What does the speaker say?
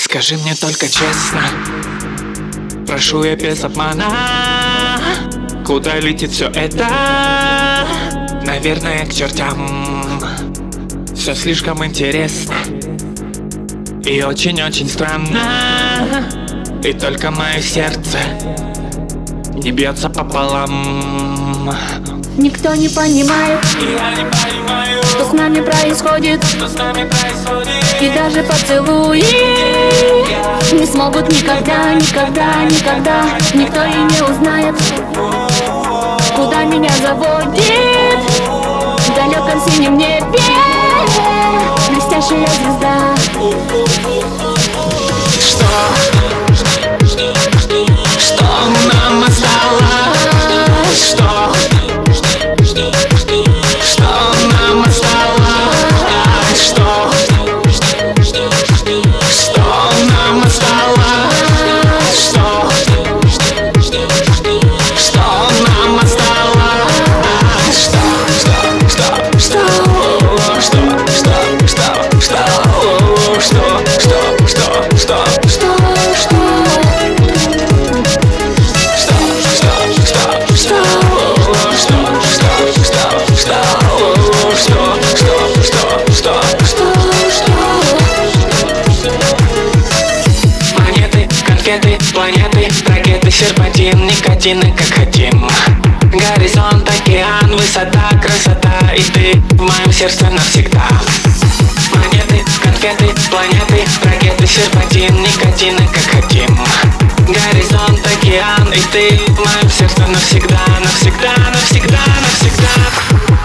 Скажи мне только честно, прошу я без обмана, куда летит все это? Наверное, к чертям. Все слишком интересно и очень-очень странно, и только мое сердце не бьется пополам. Никто не понимает, Я не понимаю, что с нами происходит, и даже поцелуи не смогут никогда, никогда, никогда. Никто и не узнает, куда меня заводит в далеком синем небе блестящая звезда. Что нам осталось? Что нам осталось? Что нам осталось? Что нам осталось? Монеты, конфеты, планеты, ракеты, серпантин, никотины, как хотим. Горизонт, океан, высота, красота, и ты в моем сердце навсегда. Монеты, конфеты, планеты, ракеты, серпантин, никотины, как хотим. Горизонт, океан, и ты в моем сердце навсегда, навсегда, навсегда, навсегда.